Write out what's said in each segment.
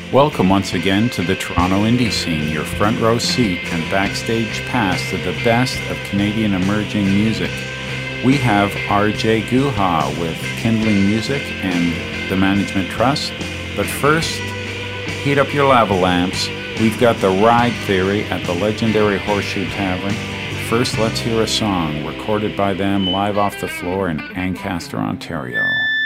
Welcome once again to the Toronto indie scene, your front row seat and backstage pass to the best of Canadian emerging music. We have RJ Guha with Kindling Music and the Management Trust. But first, heat up your lava lamps. We've got the Ride Theory at the legendary Horseshoe Tavern. First, let's hear a song recorded by them live off the floor in Ancaster, Ontario.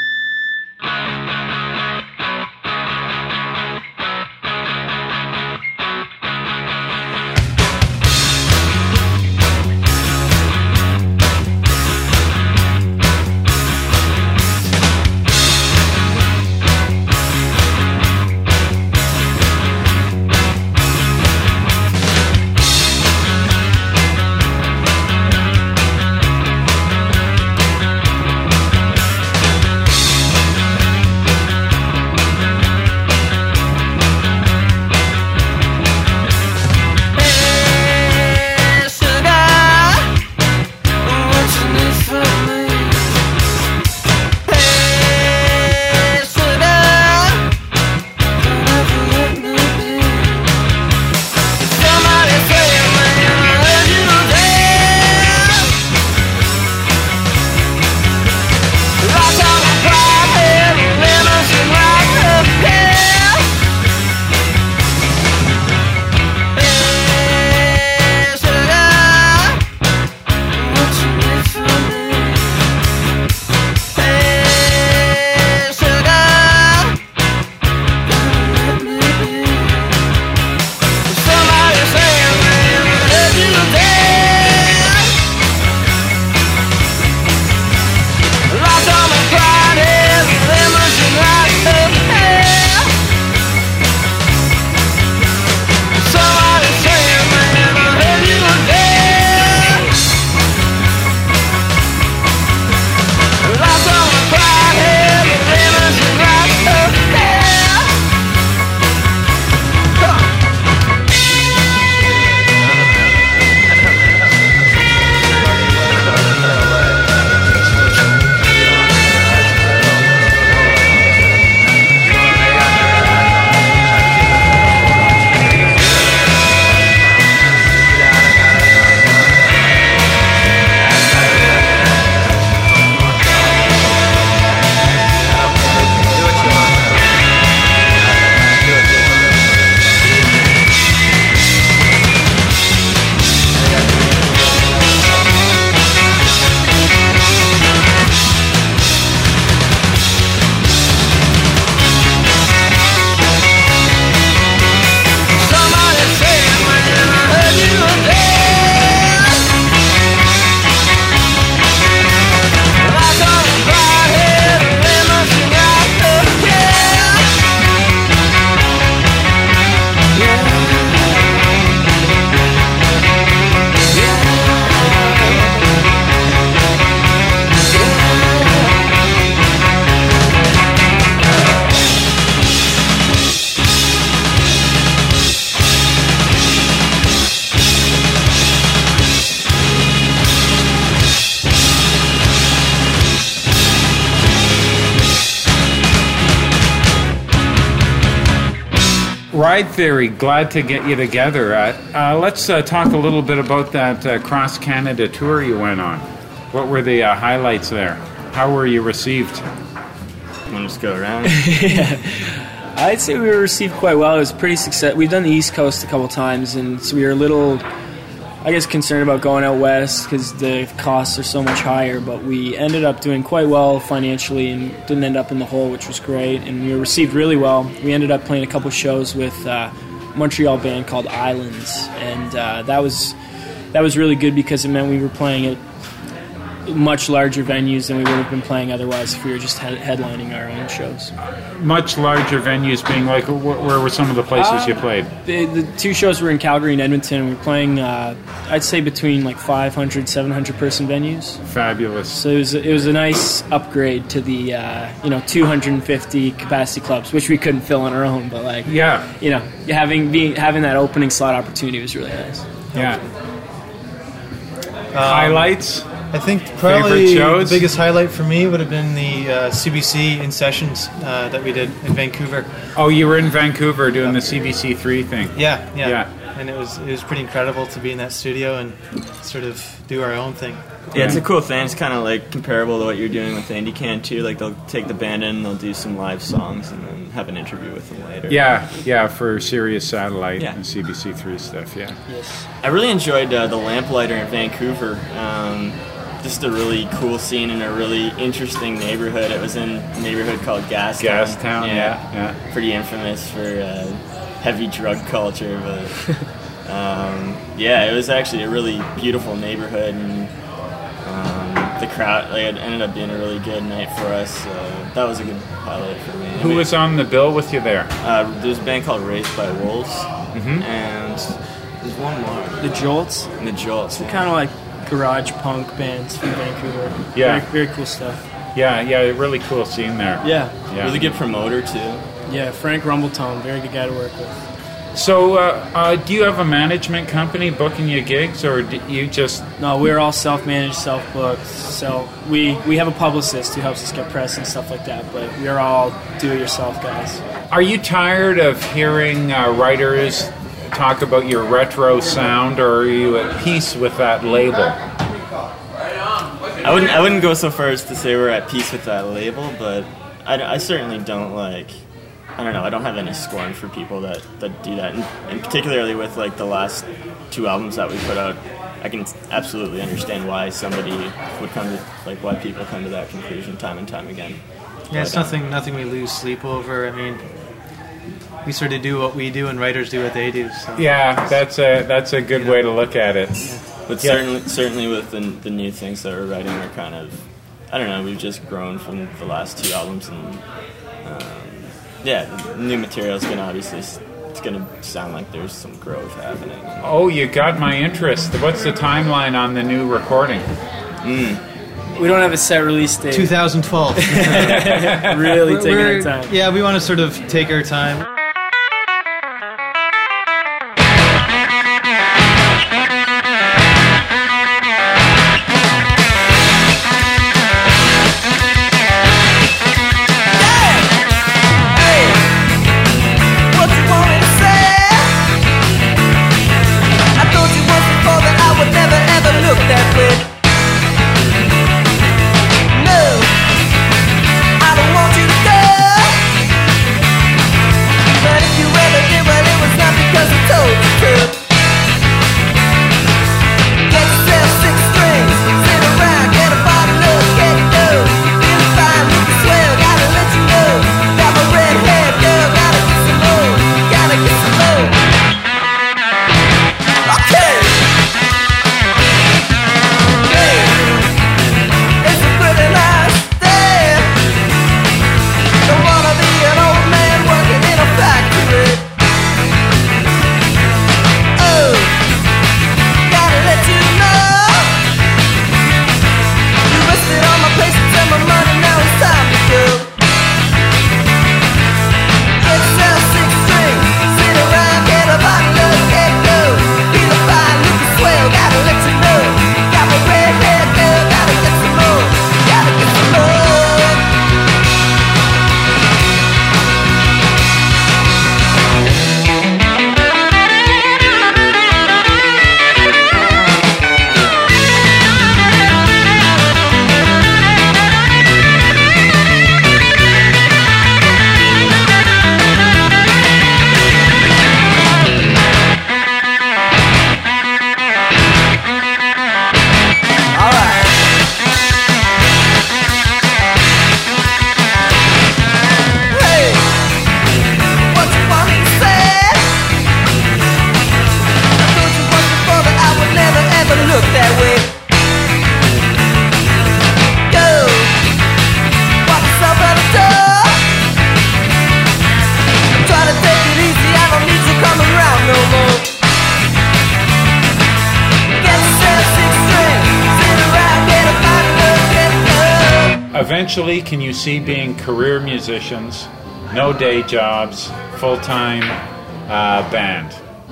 Ride Theory, glad to get you together. Let's talk a little bit about that cross-Canada tour you went on. What were the highlights there? How were you received? Want to just go around? Yeah. I'd say we were received quite well. It was pretty successful. We've done the East Coast a couple times, and so we were a little, I guess, concerned about going out west because the costs are so much higher, but we ended up doing quite well financially and didn't end up in the hole, which was great, and we were received really well. We ended up playing a couple shows with a Montreal band called Islands, and that was really good because it meant we were playing at much larger venues than we would have been playing otherwise if we were just headlining our own shows. Much larger venues being like, where were some of the places you played? The two shows were in Calgary and Edmonton. We were playing, I'd say, between like 500, 700 person venues. Fabulous. So it was a nice upgrade to the 250 capacity clubs, which we couldn't fill on our own. But having that opening slot opportunity was really nice. Yeah. Highlights? I think probably Favorite shows? the biggest highlight for me would have been the CBC In Sessions that we did in Vancouver. Oh, you were in Vancouver doing the CBC3 thing. Yeah. And it was pretty incredible to be in that studio and sort of do our own thing. Yeah, it's a cool thing. It's kind of like comparable to what you're doing with IndieCan too. Like they'll take the band in, they'll do some live songs, and then have an interview with them later. Yeah, for Sirius Satellite Yeah. and CBC3 stuff. Yeah. Yes. I really enjoyed the Lamplighter in Vancouver. Just a really cool scene in a really interesting neighborhood. It was in a neighborhood called Gastown. Gastown, yeah. Pretty infamous for heavy drug culture, but yeah, it was actually a really beautiful neighborhood, and the crowd, like, it ended up being a really good night for us. That was a good highlight for me. Who was on the bill with you there? There's a band called Raised by Wolves, and there's one more. The Jolts. And the Jolts. Kind of like garage punk bands from Vancouver. Yeah. Very cool stuff. Yeah, really cool scene there. Yeah. Really good promoter too. Yeah, Frank Rumbletone, very good guy to work with. So, do you have a management company booking you gigs, or do you just... No, we're all self-managed, self-booked. So we have a publicist who helps us get press and stuff like that, but we are all do-it-yourself guys. Are you tired of hearing writers talk about your retro sound, or are you at peace with that label? I wouldn't go so far as to say we're at peace with that label, but I certainly don't I don't know, I don't have any scorn for people that do that, and particularly with like the last 2 albums that we put out, I can absolutely understand why somebody would come to, like, why people come to that conclusion time and time again. Yeah, it's nothing we lose sleep over. I mean, we sort of do what we do, and writers do what they do. So. Yeah, that's a good way to look at it. But certainly with the new things that we're writing, we're kind of, I don't know, we've just grown from the last 2 albums, and the new material is gonna it's gonna sound like there's some growth happening. Oh, you got my interest. What's the timeline on the new recording? We don't have a set release date. 2012. Really taking our time. Yeah, we want to sort of take our time. Eventually, can you see being career musicians, no day jobs, full-time band?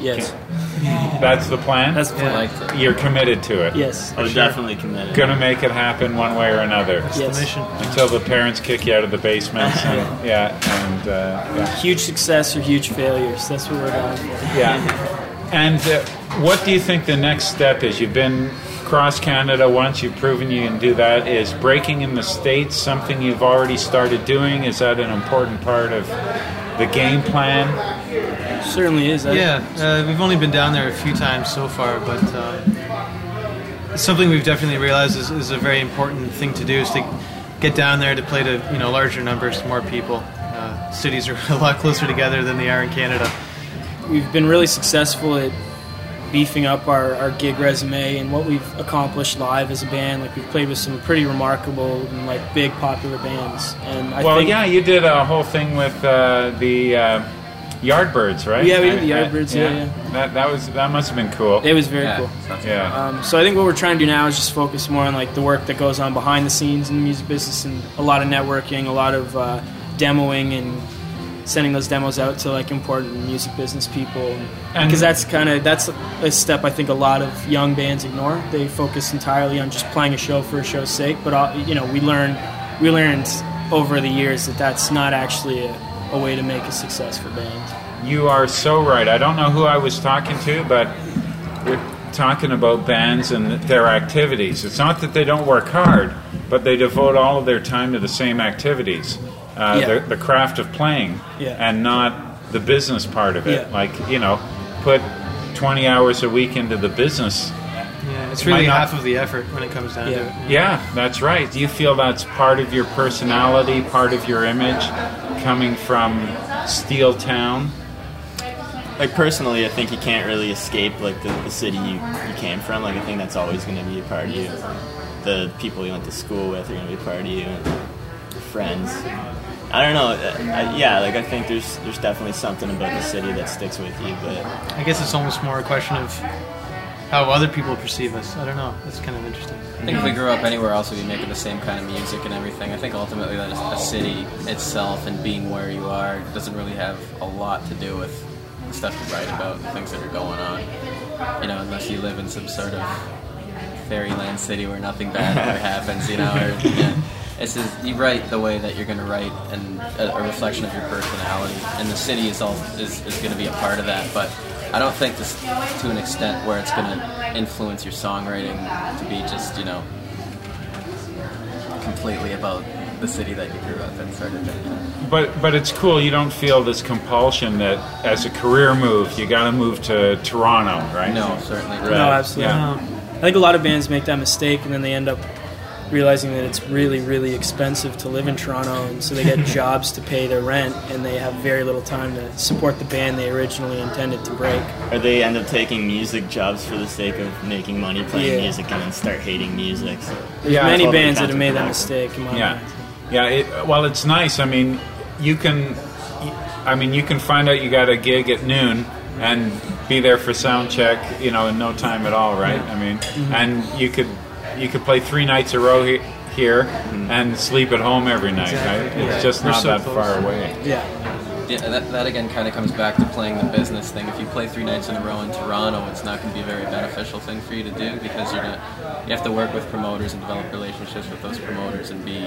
Yes. That's the plan? That's the plan. I liked it. You're committed to it? Yes. I was definitely committed. Gonna make it happen one way or another. Yes. The mission. Until the parents kick you out of the basements. And, yeah. Huge success or huge failures. That's what we're going for. Yeah. And what do you think the next step is? You've been across Canada once. You've proven you can do that. Is breaking in the States something you've already started doing? Is that an important part of the game plan? Certainly is. Yeah, we've only been down there a few times so far, but it's something we've definitely realized is a very important thing to do, is to get down there to play to larger numbers, more people. Cities are a lot closer together than they are in Canada. We've been really successful at beefing up our gig resume and what we've accomplished live as a band. Like, we've played with some pretty remarkable and like big popular bands. And I think, you did a whole thing with the Yardbirds, right? Yeah, we did the Yardbirds. Yeah. That must have been cool. It was very cool. Yeah. So I think what we're trying to do now is just focus more on like the work that goes on behind the scenes in the music business, and a lot of networking, a lot of demoing, and sending those demos out to like important music business people, because that's a step I think a lot of young bands ignore. They focus entirely on just playing a show for a show's sake, but we learned over the years that that's not actually a way to make a successful band. You are so right. I don't know who I was talking to, but we're talking about bands and their activities. It's not that they don't work hard, but they devote all of their time to the same activities. The craft of playing, and not the business part of it. Yeah. Like, put 20 hours a week into the business. Yeah, it's really half of the effort when it comes down to it. Yeah, that's right. Do you feel that's part of your personality, part of your image, coming from Steel Town? Like, personally, I think you can't really escape like the city you came from. Like, I think that's always going to be a part of you. The people you went to school with are going to be a part of you, and your friends. I don't know. I think there's definitely something about the city that sticks with you. But I guess it's almost more a question of how other people perceive us. I don't know. That's kind of interesting. I think if we grew up anywhere else, we'd be making the same kind of music and everything. I think ultimately that a city itself and being where you are doesn't really have a lot to do with the stuff you write about and things that are going on. Unless you live in some sort of fairyland city where nothing bad ever happens, It's just, you write the way that you're going to write, and a reflection of your personality. And the city is going to be a part of that. But I don't think this to an extent where it's going to influence your songwriting to be just, completely about the city that you grew up in, sort of thing. But it's cool. You don't feel this compulsion that as a career move, you got to move to Toronto, right? No, certainly not. No, absolutely. Yeah. I think a lot of bands make that mistake, and then they end up realizing that it's really, really expensive to live in Toronto, and so they get jobs to pay their rent, and they have very little time to support the band they originally intended to break. Or they end up taking music jobs for the sake of making money playing music, and then start hating music. So There's many bands that have made that mistake in my mind. Yeah. It's nice. I mean, you can find out you got a gig at noon and be there for sound check, in no time at all, right? I mean, and you could play 3 nights a row here and sleep at home every night, right? It's just not that far away. Yeah, that again kind of comes back to playing the business thing. If you play 3 nights in a row in Toronto, it's not going to be a very beneficial thing for you to do, because you have to work with promoters and develop relationships with those promoters and be,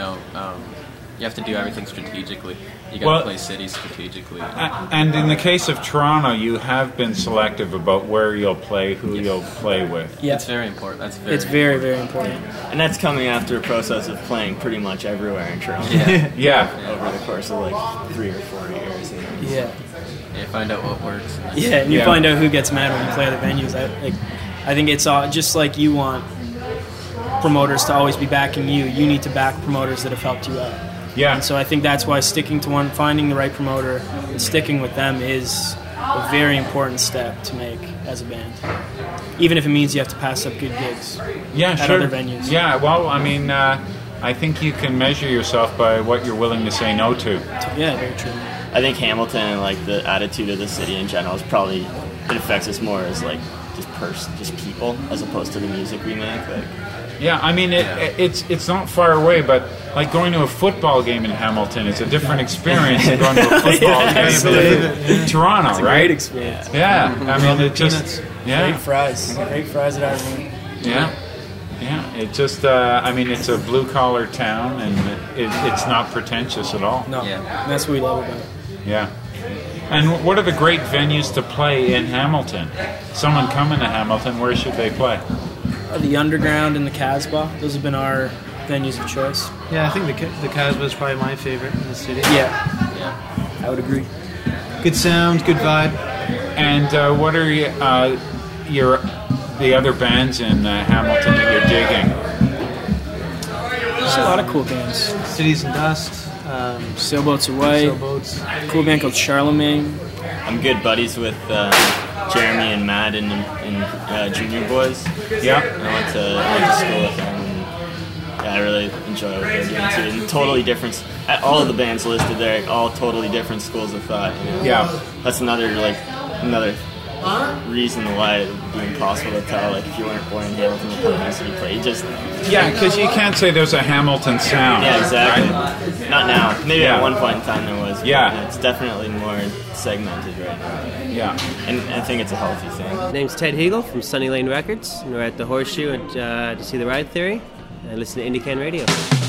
you have to do everything strategically. You got to play cities strategically. And in the case of Toronto, you have been selective about where you'll play, who you'll play with. Yeah. It's very important. It's very, very important. And that's coming after a process of playing pretty much everywhere in Toronto. Over the course of like 3 or 4 years. Yeah. You find out what works. Yeah, and you find out who gets mad when you play other venues. I think it's all, just like you want promoters to always be backing you, you need to back promoters that have helped you out. Yeah. And so I think that's why sticking to one, finding the right promoter and sticking with them is a very important step to make as a band. Even if it means you have to pass up good gigs at other venues. Yeah, well, I mean, I think you can measure yourself by what you're willing to say no to. Yeah, very true. I think Hamilton and like the attitude of the city in general is probably, it affects us more as like just people as opposed to the music we make. Like, Yeah, I mean, it's not far away, but like going to a football game in Hamilton is a different experience than going to a football game in Toronto, It's a right? great experience. Yeah, I mean, it just Great fries at our room. Yeah. It just, I mean, it's a blue-collar town, and it's not pretentious at all. No, Yeah. that's what we love about it. Yeah. And what are the great venues to play in Hamilton? Someone coming to Hamilton, where should they play? The Underground and the Casbah, those have been our venues of choice. Yeah, I think the Casbah is probably my favorite in the city. Yeah, I would agree. Good sound, good vibe. And what are the other bands in Hamilton that you're digging? There's a lot of cool bands. Cities and Dust. Sailboats Away. Sailboats. Cool band called Charlemagne. I'm good buddies with Jeremy and Matt in Junior Boys. Yeah. I went to school with them, and yeah, I really enjoy what they're doing too. And totally different. All of the bands listed there, all totally different schools of thought. You know? Yeah. That's another reason why it would be impossible to tell. Like if you weren't born in Hamilton, you couldn't necessarily play. You just Yeah, because you can't say there's a Hamilton sound. yeah, exactly. right? Not now. Maybe Yeah. at one point in time there was. But Yeah. it's definitely more segmented right now, Yeah. and I think it's a healthy thing. My name's Ted Hegel from Sunny Lane Records, and we're at the Horseshoe to see the Ride Theory and listen to IndieCan Radio.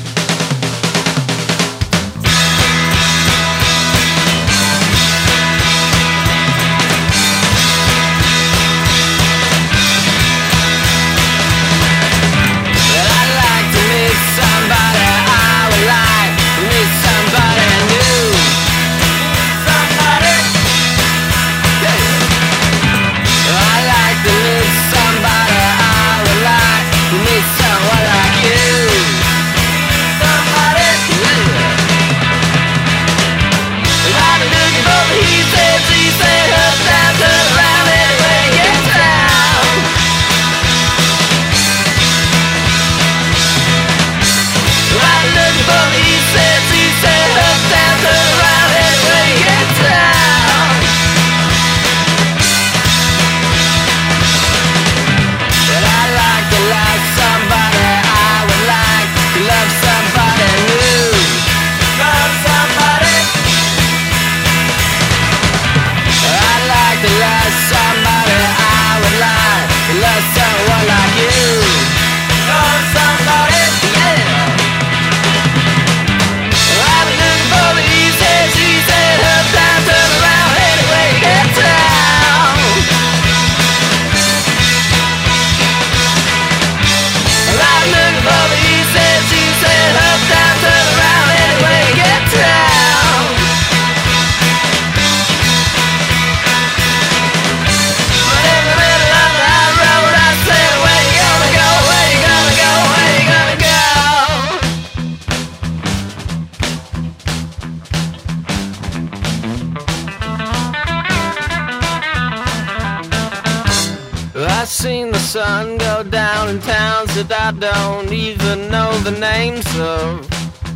I've seen the sun go down in towns that I don't even know the names of.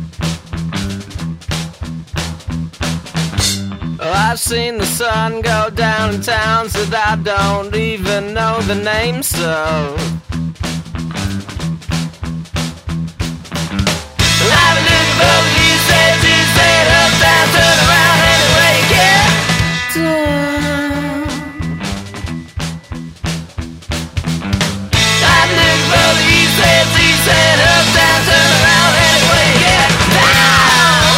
I've seen the sun go down in towns that I don't even know the names of. I've been looking for the you said, up, down, turn around, anyway you get down. I've been looking for the you said, up, down, turn around, anyway you get down.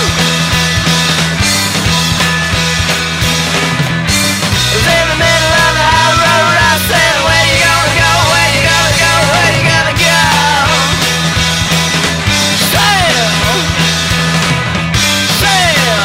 In the middle of the high road, I said, where you gonna go, where you gonna go, where you gonna go? Sail, sail.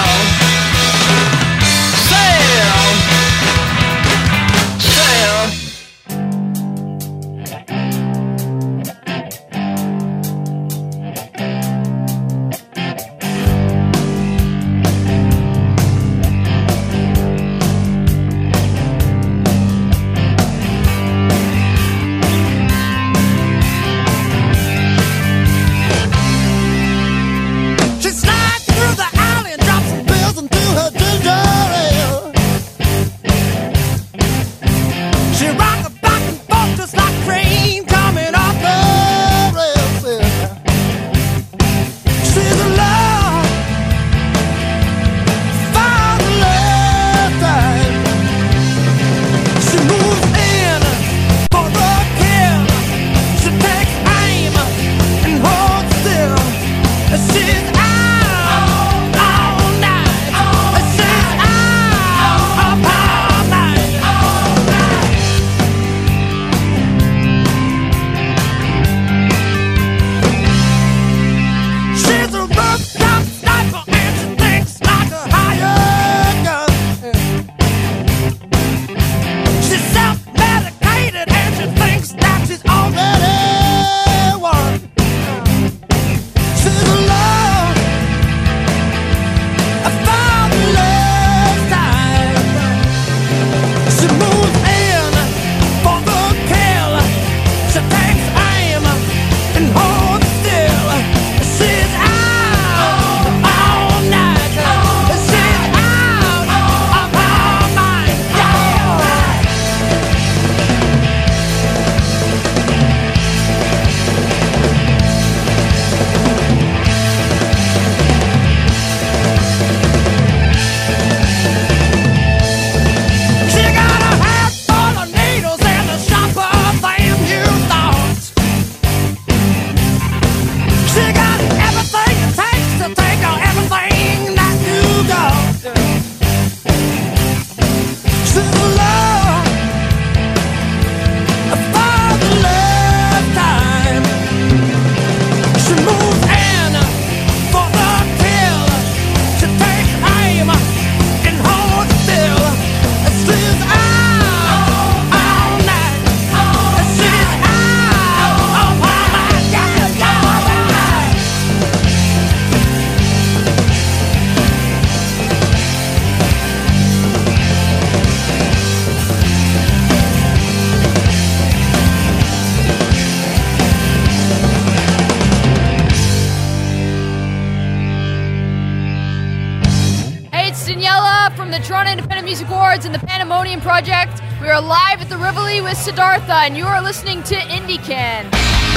it's Daniela from the Toronto Independent Music Awards and the Pandemonium Project. We are live at the Rivoli with Siddhartha, and you are listening to IndieCan.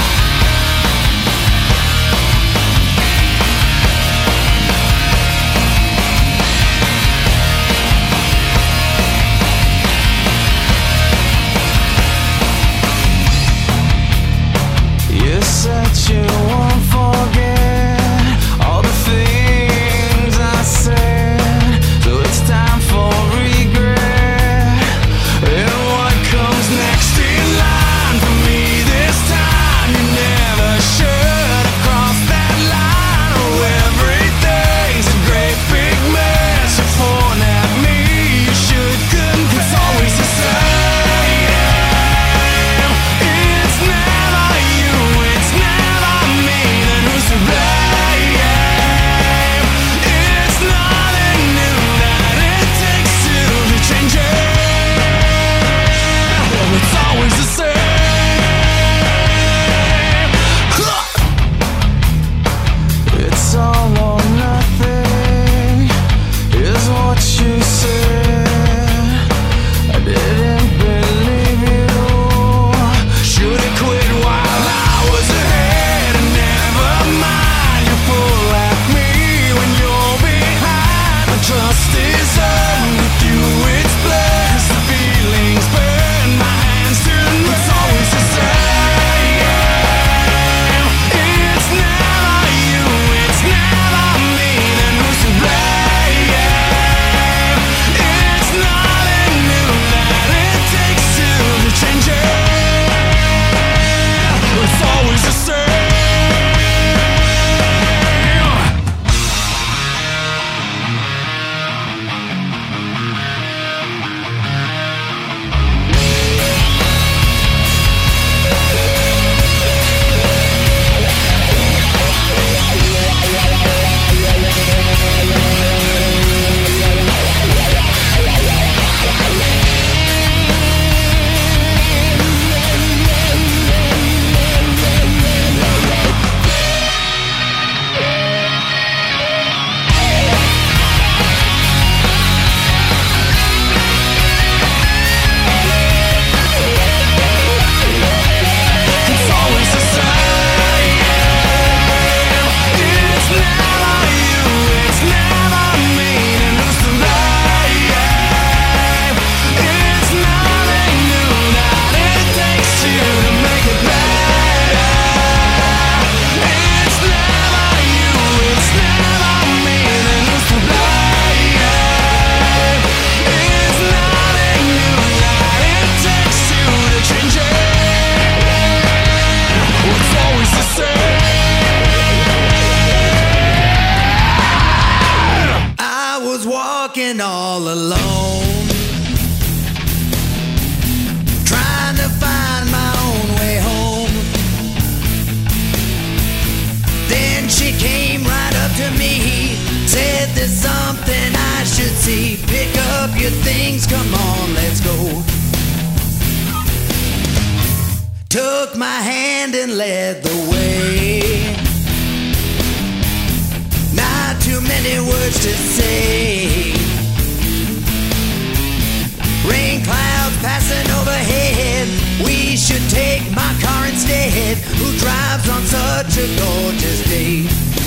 You said you won't forget all the things I said, so it's time for regret. And what comes next in line for me this time? You never should have crossed that line. Oh, everything's a great big mess. You're pouring at me, you should couldn't. It's always the same. All alone, trying to find my own way home. Then she came right up to me, said there's something I should see. Pick up your things, come on, let's go. Took my hand and led the way. Not too many words to say. Rain clouds passing overhead. We should take my car instead. Who drives on such a gorgeous day?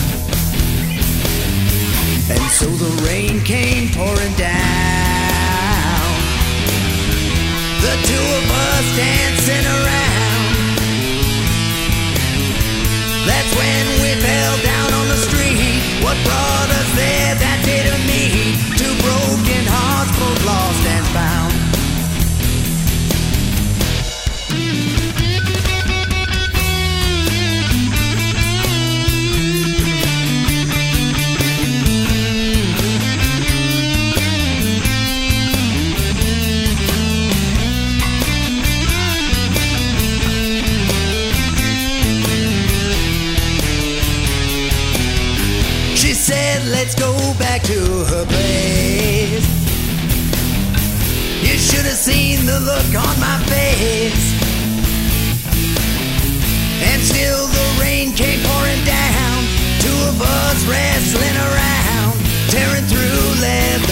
And so the rain came pouring down. The two of us dancing around. That's when we fell down on the street. What brought us there that day to meet? Two broken hearts, both lost and found. She said, let's go back to her place. You should have seen the look on my face. And still the rain came pouring down. Two of us wrestling around, tearing through leather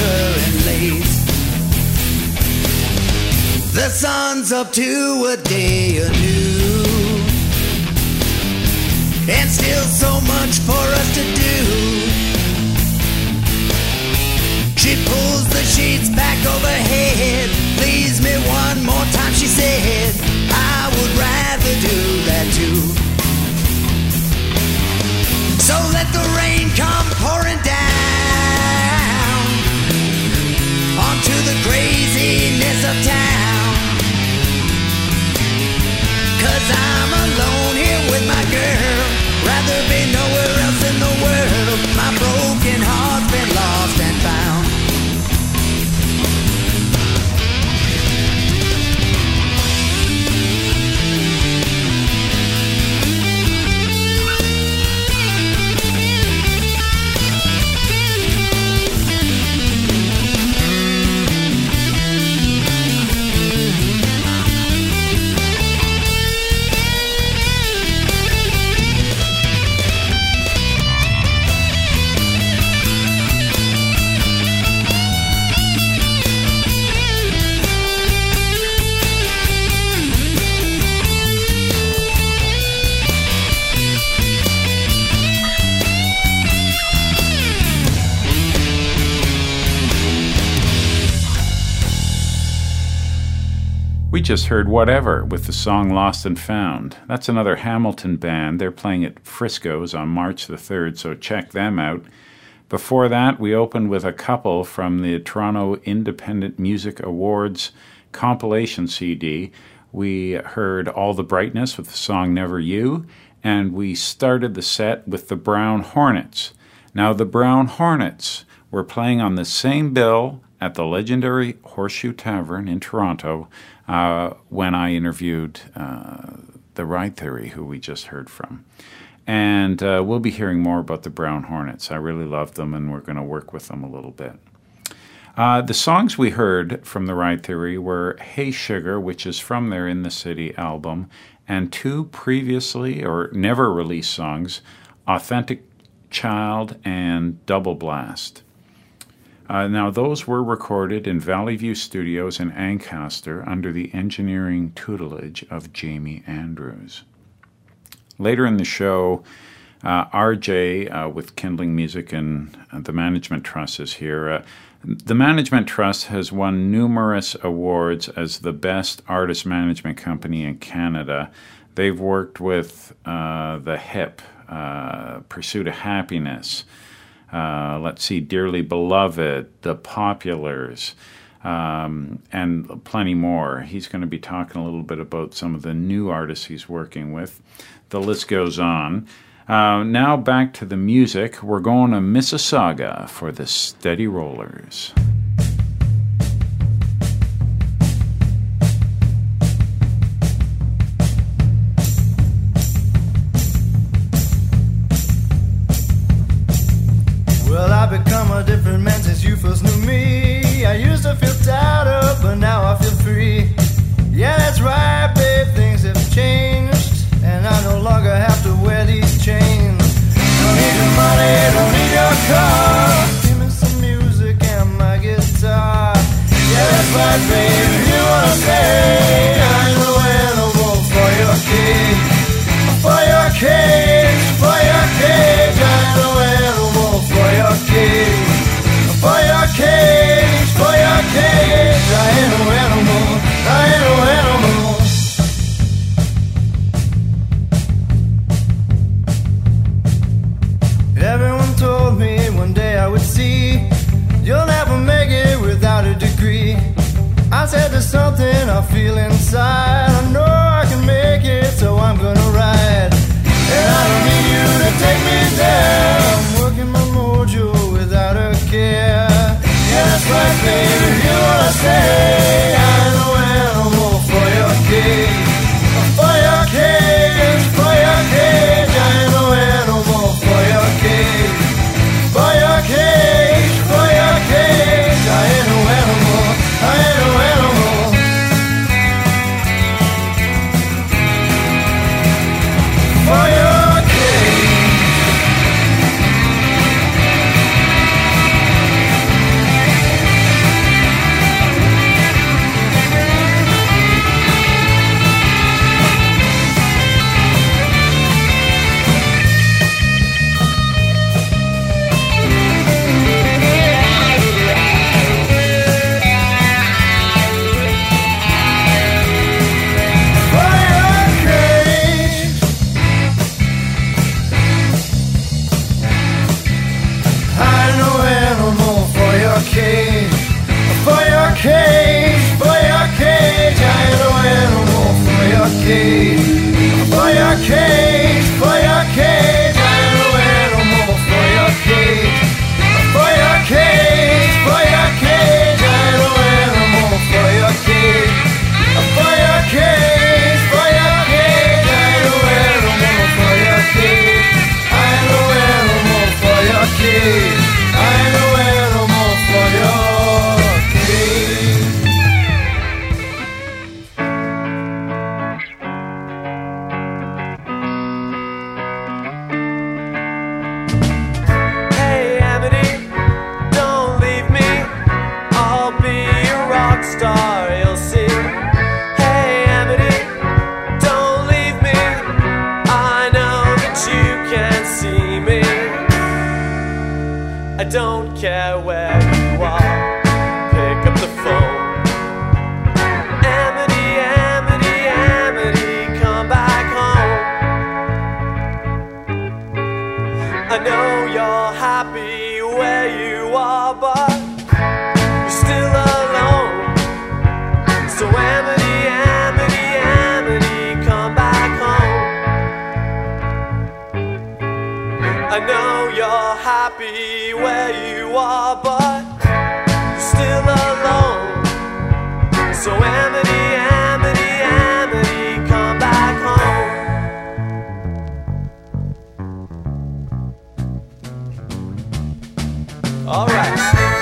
runs up to a day anew, and still so much for us to do. She pulls the sheets back overhead. Please me one more time, she said. I would rather do that too. So let the rain come pouring down onto the craziness of town. 'Cause I'm alone here with my girl. Rather be nowhere else in the world. My broken heart's been lost and found. We just heard Whatever with the song Lost and Found. That's another Hamilton band. They're playing at Frisco's on March the 3rd, so check them out. Before that, we opened with a couple from the Toronto Independent Music Awards compilation CD. We heard All the Brightness with the song Never You, and we started the set with the Brown Hornets. Now, the Brown Hornets were playing on the same bill at the legendary Horseshoe Tavern in Toronto when I interviewed the Ride Theory, who we just heard from. And we'll be hearing more about the Brown Hornets. I really love them, and we're going to work with them a little bit. The songs we heard from the Ride Theory were Hey Sugar, which is from their In the City album, and two previously or never released songs, Authentic Child and Double Blast. Now, those were recorded in Valley View Studios in Ancaster under the engineering tutelage of Jamie Andrews. Later in the show, RJ with Kindling Music and the Management Trust is here. The Management Trust has won numerous awards as the best artist management company in Canada. They've worked with The Hip, Pursuit of Happiness, let's see, Dearly Beloved, The Populars, and plenty more. He's going to be talking a little bit about some of the new artists he's working with. The list goes on. Now back to the music. We're going to Mississauga for the Steady Rollers. Well, I've become a different man since you first knew me. I used to feel tied up, but now I feel free. Yeah, that's right, babe, things have changed, and I no longer have to wear these chains. Don't need your money, don't need your car. Give me some music and my guitar. Yeah, that's right, babe, you wanna stay. I ain't no animal for your cage. For your cage, for your cage. I ain't no animal for your cage. For your cage, for your cage. I ain't no animal, I ain't no animal. Everyone told me one day I would see you'll never make it without a degree. I said there's something I feel inside. I know I can make it, so I'm gonna ride. And I don't need you to take me down. I'm working my mojo without a care. Yeah, that's right, baby, you wanna stay. I ain't no animal for your cage. For your cage, for your cage. I ain't no animal for your cage. For your cage, for your cage. I ain't no animal, I ain't no animal. For your cage. where you are, but you're still alone. So Amity, Amity, Amity, come back home. All right.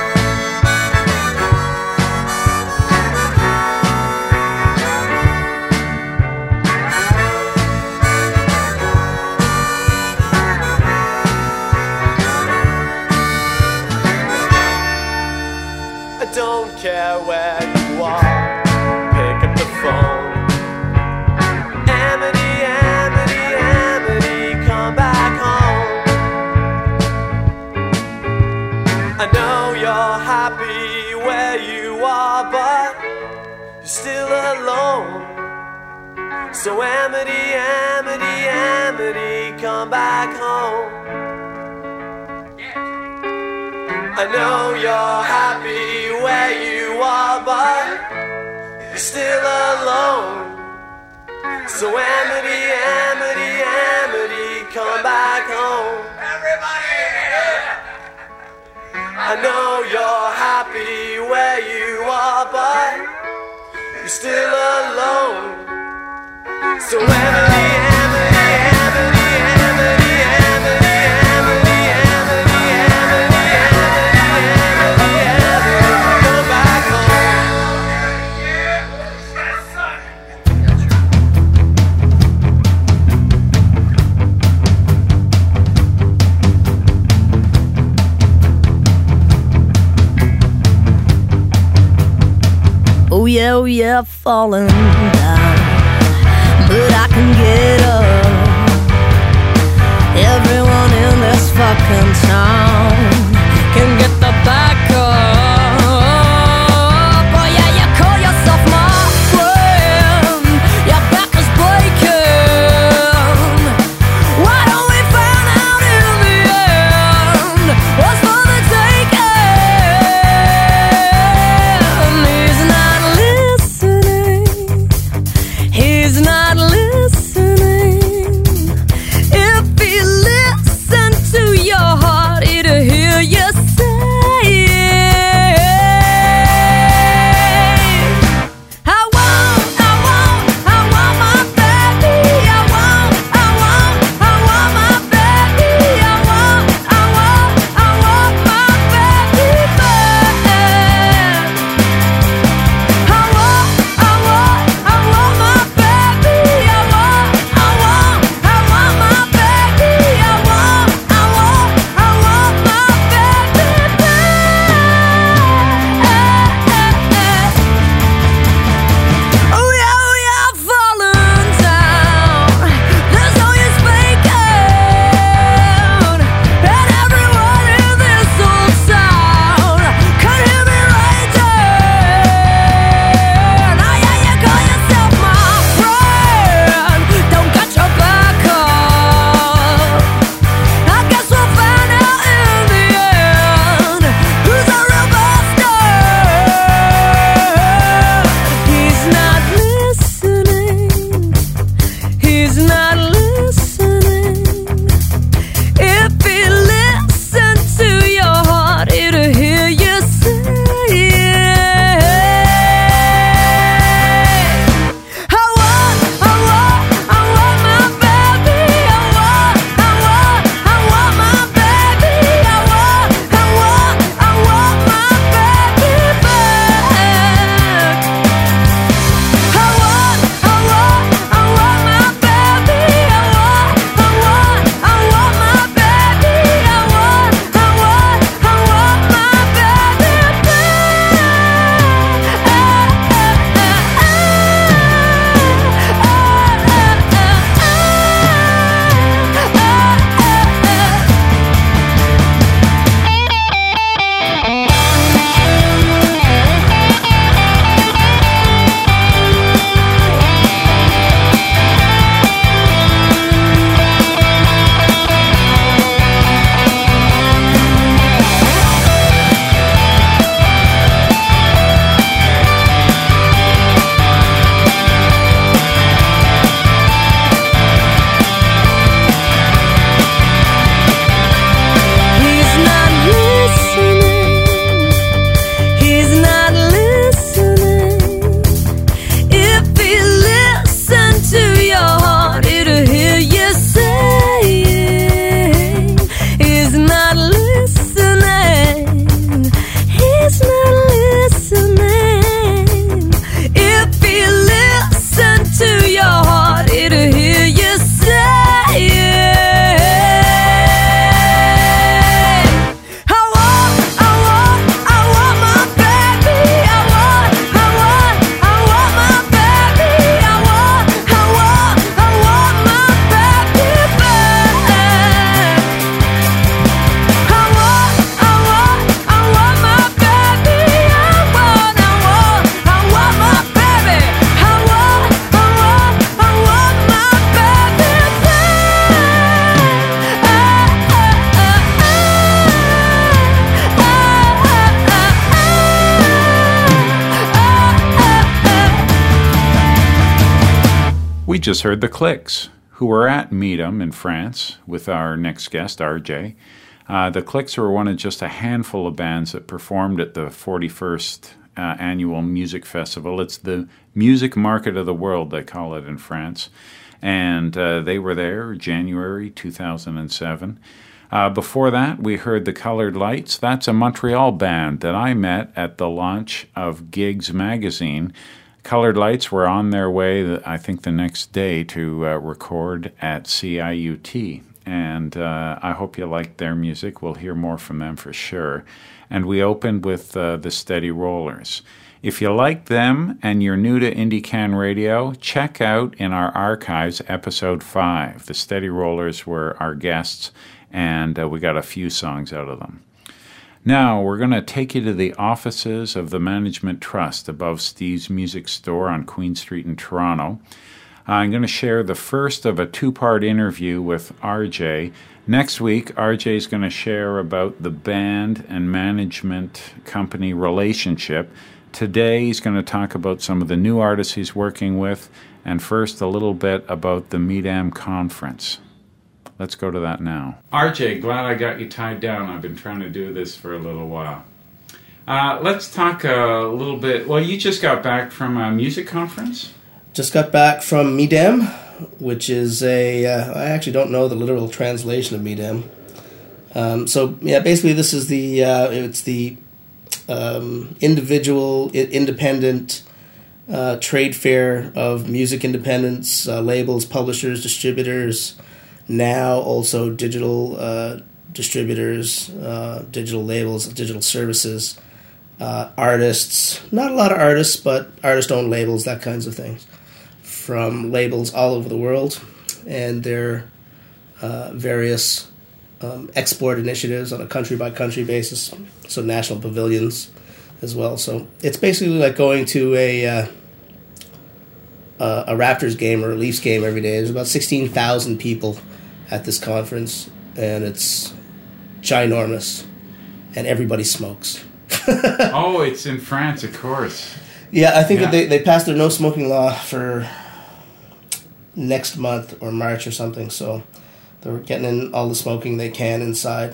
I don't care where you are, pick up the phone. Amity, Amity, Amity, come back home. I know you're happy where you are, but you're still alone. So Amity, Amity, Amity, come back home. I know you're happy where you are, but you're still alone. So Amity, Amity, Amity, come back home. Everybody! I know you're happy where you are, but you're still alone. So Amity, Amity, Amity, Amity, Amity, Amity, Amity, Amity, Amity, Amity, come back home. Oh yeah, falling down, but I can get up. Everyone in this fucking town can get the back up. Oh yeah, you call yourself my friend, your back is breaking. Why don't we find out in the end what's for the taking? He's not listening. He's not listening. If he listened to your heart, he'd hear you say We just heard the Clicks, who were at Meet-em in France with our next guest, RJ. The Clicks were one of just a handful of bands that performed at the 41st annual music festival. It's the music market of the world, they call it in France. And they were there January 2007. Before that, we heard the Colored Lights. That's a Montreal band that I met at the launch of Gigs magazine. Colored Lights were on their way, I think, the next day to record at CIUT. And I hope you liked their music. We'll hear more from them for sure. And we opened with the Steady Rollers. If you like them and you're new to IndieCan Radio, check out in our archives episode 5. The Steady Rollers were our guests, and we got a few songs out of them. Now, we're going to take you to the offices of the Management Trust above Steve's Music Store on Queen Street in Toronto. I'm going to share the first of a 2-part interview with RJ. Next week, RJ is going to share about the band and management company relationship. Today, he's going to talk about some of the new artists he's working with, and first, a little bit about the Meet-em conference. Let's go to that now. RJ, glad I got you tied down. I've been trying to do this for a little while. Let's talk a little bit. Well, you just got back from a music conference? Just got back from Meet-em, which is I actually don't know the literal translation of Meet-em. Basically this is it's the independent trade fair of music independents, labels, publishers, distributors, now also digital distributors, digital labels, digital services, artists, not a lot of artists, but artist-owned labels, that kinds of things, from labels all over the world, and their various export initiatives on a country-by-country basis, so national pavilions as well. So it's basically like going to a Raptors game or a Leafs game every day. There's about 16,000 people at this conference, and it's ginormous, and everybody smokes. Oh, it's in France, of course. Yeah, I think that they passed their no smoking law for next month or March or something, so they're getting in all the smoking they can inside.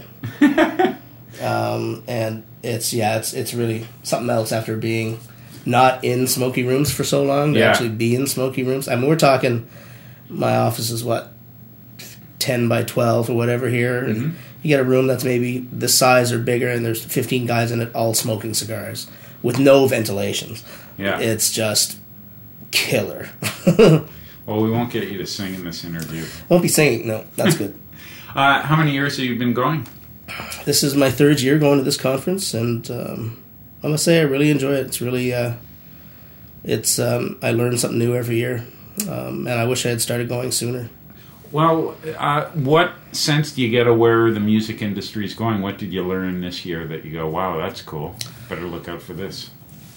And it's really something else after being not in smoky rooms for so long to actually be in smoky rooms. I mean, we're talking, my office is 10 by 12 or whatever here, and you get a room that's maybe this size or bigger, and there's 15 guys in it all smoking cigars with no ventilations. Yeah. It's just killer. Well, we won't get you to sing in this interview. Won't be singing, no. That's good. How many years have you been going? This is my 3rd year going to this conference, and I must say I really enjoy it. It's really, I learn something new every year, and I wish I had started going sooner. Well, what sense do you get of where the music industry is going? What did you learn this year that you go, wow, that's cool, better look out for this?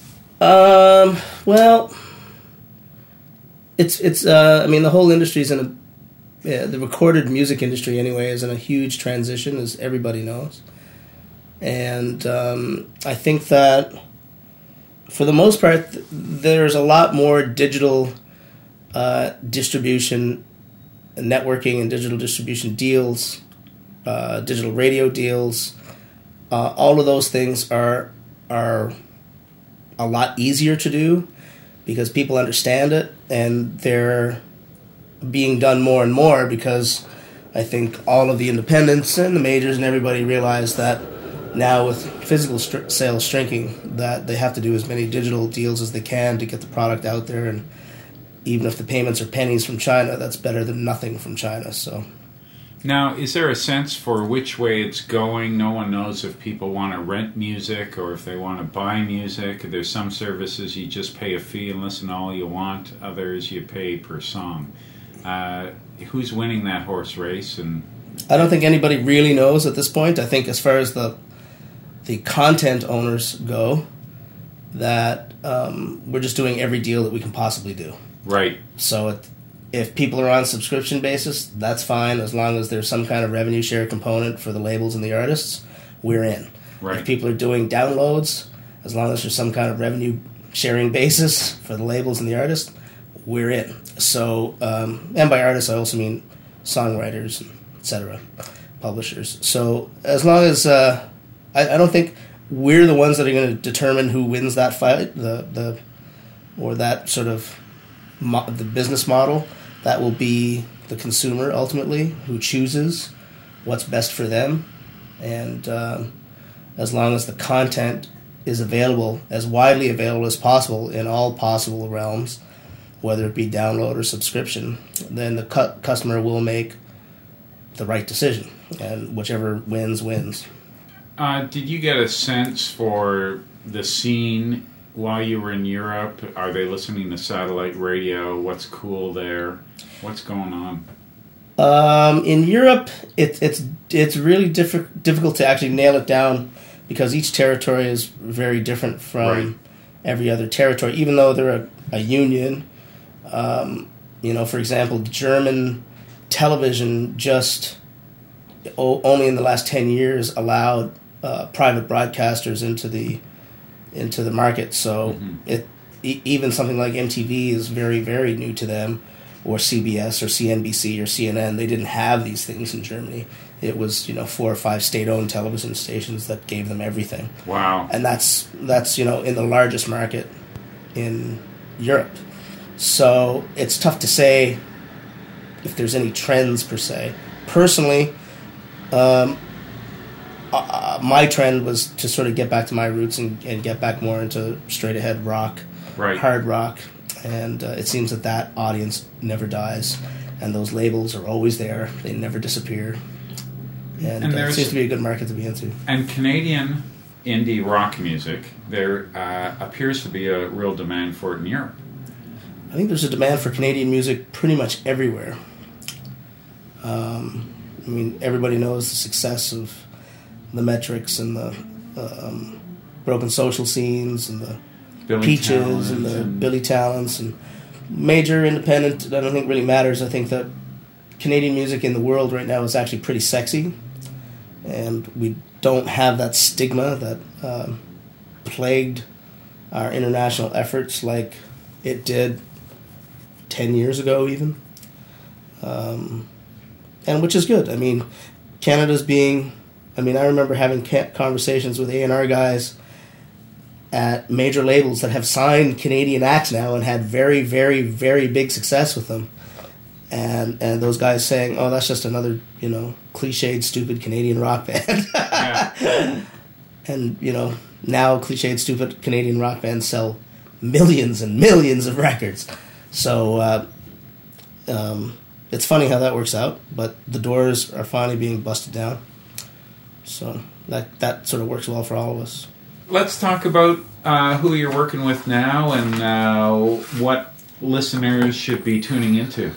Well, it's I mean, the whole industry's in the recorded music industry anyway is in a huge transition, as everybody knows. And I think that for the most part, there's a lot more digital distribution, networking and digital distribution deals, digital radio deals. All of those things are a lot easier to do because people understand it, and they're being done more and more because I think all of the independents and the majors and everybody realize that now with physical sales shrinking, that they have to do as many digital deals as they can to get the product out there, and even if the payments are pennies from China, that's better than nothing from China. So, now, is there a sense for which way it's going? No one knows if people want to rent music or if they want to buy music. There's some services you just pay a fee and listen all you want. Others you pay per song. Who's winning that horse race? And I don't think anybody really knows at this point. I think as far as the content owners go, that we're just doing every deal that we can possibly do. Right. So if people are on subscription basis, that's fine, as long as there's some kind of revenue share component for the labels and the artists, we're in. Right. If people are doing downloads, as long as there's some kind of revenue sharing basis for the labels and the artists, we're in. So, and by artists, I also mean songwriters, etc., publishers. So, as long as I don't think we're the ones that are going to determine who wins that fight, or that sort of the business model. That will be the consumer ultimately who chooses what's best for them, and as long as the content is available, as widely available as possible in all possible realms, whether it be download or subscription, then the customer will make the right decision, and whichever wins. Did you get a sense for the scene while you were in Europe? Are they listening to satellite radio? What's cool there? What's going on? In Europe, it's really difficult to actually nail it down because each territory is very different from every other territory. Even though they're a union, for example, German television just only in the last 10 years allowed private broadcasters into the market. So even something like MTV is very, very new to them, or CBS or CNBC or CNN. They didn't have these things in Germany. It was 4 or 5 state-owned television stations that gave them everything. Wow. And that's in the largest market in Europe. So it's tough to say if there's any trends per se. Personally, my trend was to sort of get back to my roots and get back more into straight-ahead rock, hard rock. And it seems that audience never dies, and those labels are always there. They never disappear. And it seems to be a good market to be into. And Canadian indie rock music, there appears to be a real demand for it in Europe. I think there's a demand for Canadian music pretty much everywhere. Everybody knows the success of the Metrics and the Broken Social Scenes and the Billy Peaches Talents and the Billy Talents and major independent. I don't think really matters. I think that Canadian music in the world right now is actually pretty sexy, and we don't have that stigma that plagued our international efforts like it did 10 years ago even, and which is good. Canada's being... I remember having conversations with A&R guys at major labels that have signed Canadian acts now and had very, very, very big success with them. And those guys saying, oh, that's just another, cliched, stupid Canadian rock band. Yeah. And, now cliched, stupid Canadian rock bands sell millions and millions of records. So it's funny how that works out, but the doors are finally being busted down. So that sort of works well for all of us. Let's talk about who you're working with now and what listeners should be tuning into.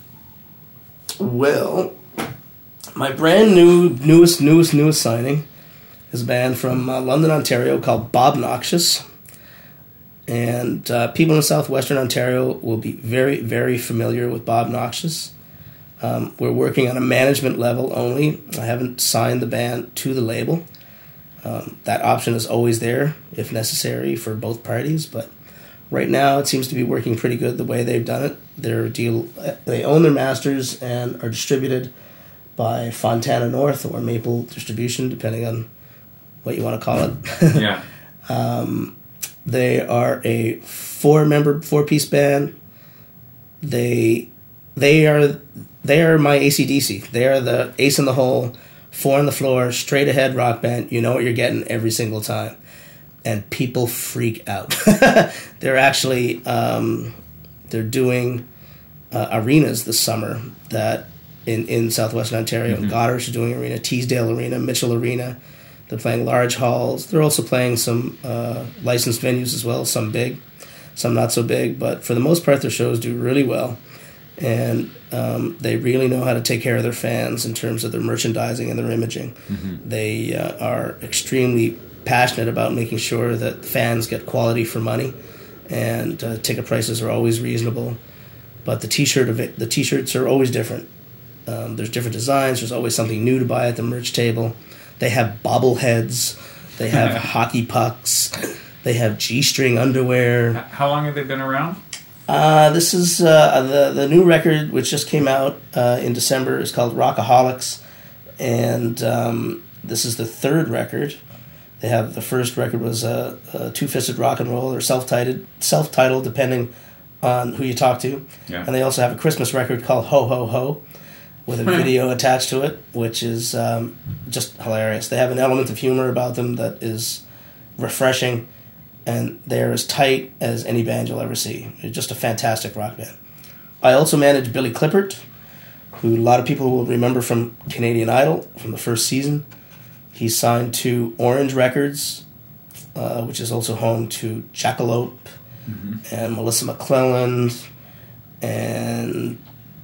Well, my brand newest signing is a band from London, Ontario called Bob Noxious. And people in southwestern Ontario will be very, very familiar with Bob Noxious. We're working on a management level only. I haven't signed the band to the label. That option is always there, if necessary, for both parties. But right now, it seems to be working pretty good the way they've done it. They own their masters and are distributed by Fontana North or Maple Distribution, depending on what you want to call it. Yeah. They are a 4-piece band. They are my AC/DC. They are the ace in the hole, 4 on the floor, straight ahead rock band. You know what you're getting every single time. And people freak out. They're actually they're doing arenas this summer that in southwestern Ontario. Mm-hmm. Goddard's doing arena, Teesdale Arena, Mitchell Arena. They're playing large halls. They're also playing some licensed venues as well, some big, some not so big. But for the most part, their shows do really well. And they really know how to take care of their fans in terms of their merchandising and their imaging. Mm-hmm. They are extremely passionate about making sure that fans get quality for money, and ticket prices are always reasonable. But the t-shirts are always different. There's different designs. There's always something new to buy at the merch table. They have bobbleheads. They have hockey pucks. They have G-string underwear. How long have they been around? This is the new record, which just came out in December, is called Rockaholics, and this is the third record. They have the first record was a Two-Fisted Rock and Roll, or self-titled, depending on who you talk to. Yeah. And they also have a Christmas record called Ho Ho Ho, with a video attached to it, which is just hilarious. They have an element of humor about them that is refreshing, and they're as tight as any band you'll ever see. They're just a fantastic rock band. I also manage Billy Clippert, who a lot of people will remember from Canadian Idol, from the first season. He's signed to Orange Records, which is also home to Jackalope, and Melissa McClelland, and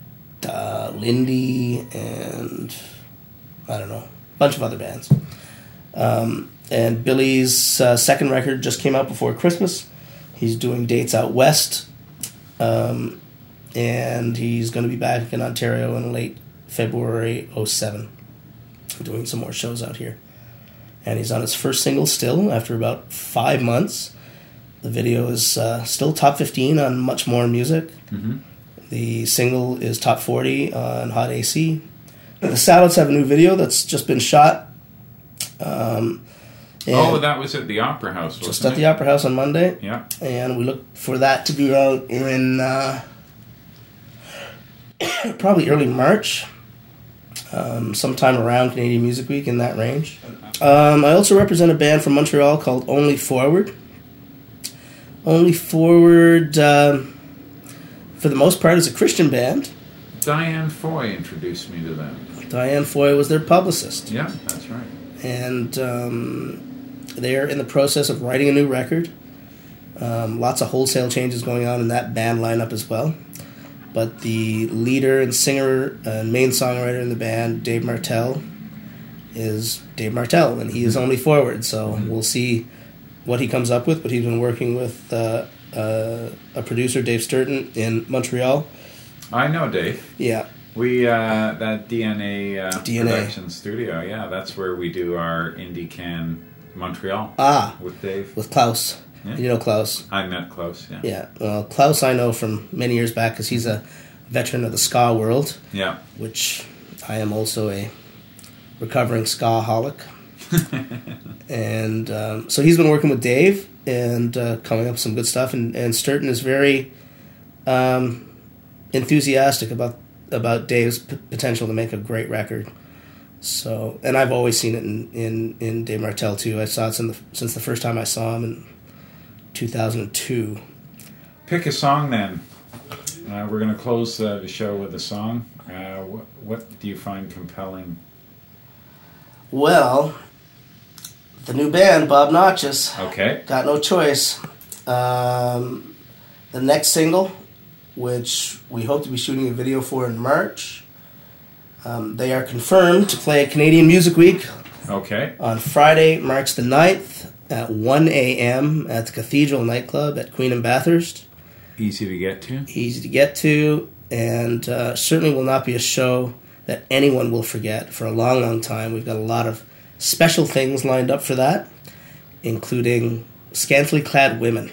Lindy, and I don't know, a bunch of other bands. And Billy's second record just came out before Christmas. He's doing dates out west, and he's going to be back in Ontario in late February 2007, doing some more shows out here. And he's on his first single still after about 5 months. The video is still top 15 on Much More Music. The single is top 40 on Hot AC. The Salads have a new video that's just been shot. That was at the Opera House, wasn't just at the Opera House on Monday. Yeah. And we look for that to be out in probably early March. Sometime around Canadian Music Week, in that range. I also represent a band from Montreal called Only Forward. Only Forward, for the most part, is a Christian band. Diane Foy introduced me to them. Diane Foy was their publicist. Yeah, that's right. And they're in the process of writing a new record. Lots of wholesale changes going on in that band lineup as well. But the leader and singer and main songwriter in the band, Dave Martell, is Dave Martell, and he is Only Forward. So we'll see what he comes up with. But he's been working with a producer, Dave Sturton, in Montreal. I know Dave. Yeah. We that DNA production studio. Yeah, that's where we do our Indie Can Montreal. With Dave, with Klaus. Yeah. You know Klaus. I met Klaus. Yeah. Yeah. Well, Klaus I know from many years back because he's a veteran of the ska world. Yeah. Which I am also a recovering ska-holic. And so he's been working with Dave and coming up with some good stuff. And Sturton is very enthusiastic about Dave's potential to make a great record. So, and I've always seen it in Dave Martell too. I saw it since the first time I saw him in 2002. Pick a song then. We're going to close the show with a song. What do you find compelling? Well, the new band, Bob Notches. Okay. Got no choice. The next single, which we hope to be shooting a video for in March. They are confirmed to play at Canadian Music Week. Okay. On Friday, March the 9th at 1 a.m. at the Cathedral Nightclub at Queen and Bathurst. Easy to get to. Easy to get to, and certainly will not be a show that anyone will forget for a long, long time. We've got a lot of special things lined up for that, including scantily clad women.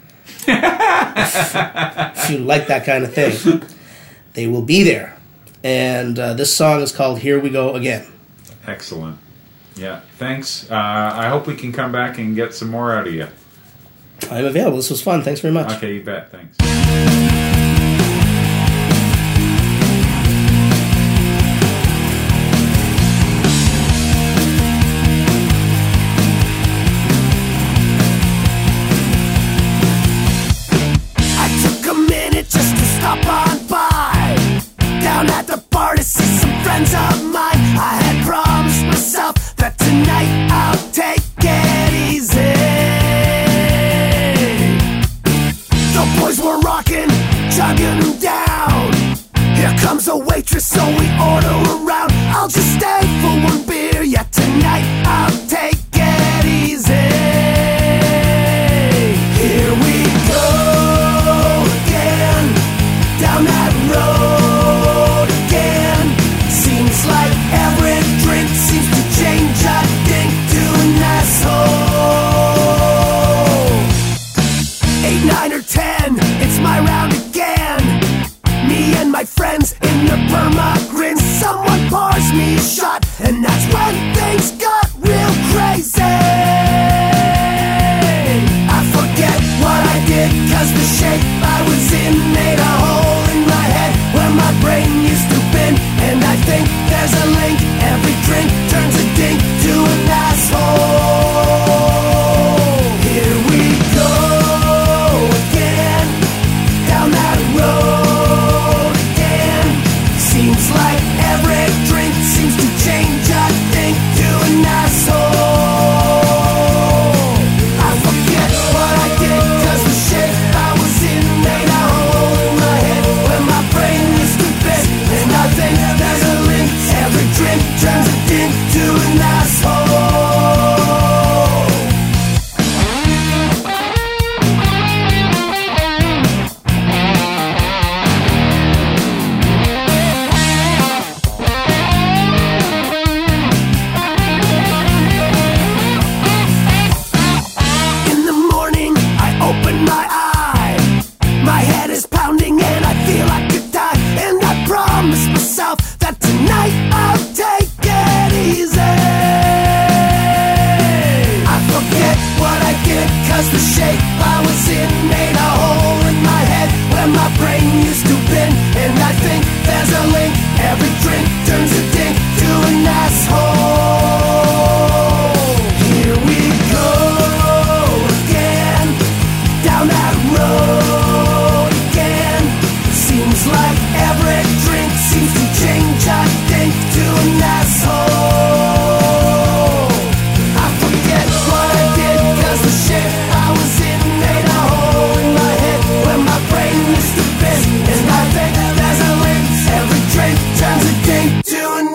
If you like that kind of thing, they will be there. And this song is called Here We Go Again. Excellent. Yeah, thanks. I hope we can come back and get some more out of you. I'm available. This was fun. Thanks very much. Okay, you bet. Thanks. Friends of mine, I had promised myself that tonight I'll take it easy. The boys were rocking, chugging down. Here comes a waitress, so we order around. I'll just stay for one beer, yeah, tonight I'll take it easy. Here we go again, down that road again. Seems like every drink seems to change a dink to an asshole. 8, 9, or 10, it's my round again. shape I was in made a hole in my head where my brain used to been. And I think there's a link. Every drink turns a dink to an asshole. Here we go again, down that road again. Seems like every drink seems to change, I think, to an asshole. I forget what I did, cause the shit I was in made a hole in my head where my brain used to be. And I think there's a link. Every drink turns a dink to an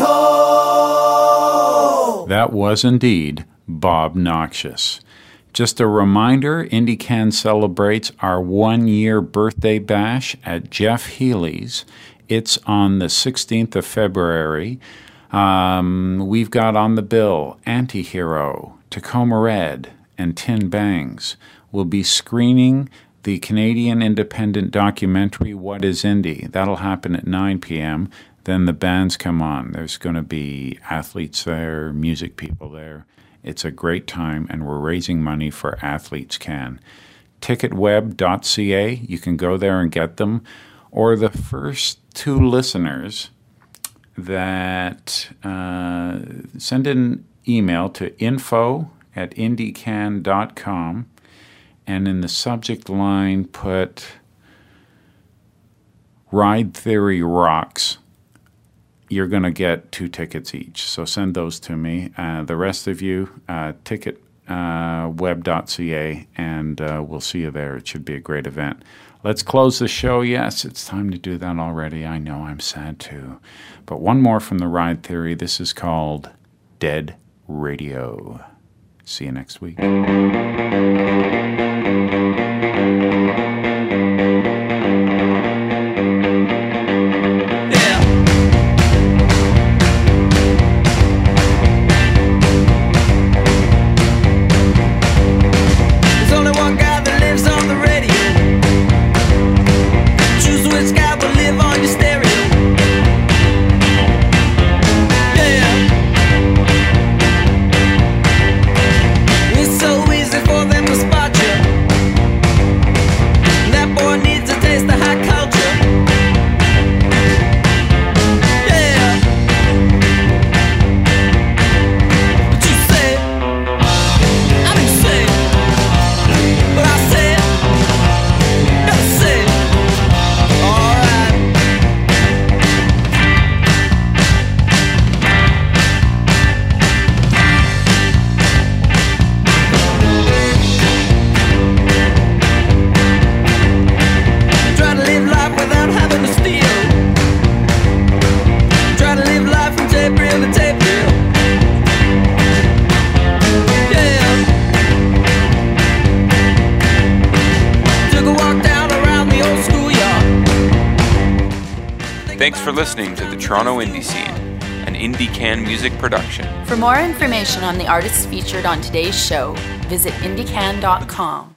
asshole. That was indeed Bob Noxious. Just a reminder, IndieCan celebrates our 1-year birthday bash at Jeff Healy's. It's on the 16th of February. We've got on the bill Antihero, Tacoma Red, and Tin Bangs. We'll be screening the Canadian independent documentary What is Indie? That'll happen at 9 p.m. Then the bands come on. There's going to be athletes there, music people there. It's a great time, and we're raising money for Athletes Can. Ticketweb.ca, you can go there and get them. Or the first 2 listeners that send an email to info@indiecan.com, and in the subject line put Ride Theory Rocks. You're going to get 2 tickets each. So send those to me. The rest of you, ticketweb.ca, and we'll see you there. It should be a great event. Let's close the show. Yes, it's time to do that already. I know, I'm sad too. But one more from the Ride Theory. This is called Dead Radio. See you next week. Thanks for listening to the Toronto Indie Scene, an IndieCan music production. For more information on the artists featured on today's show, visit indiecan.com.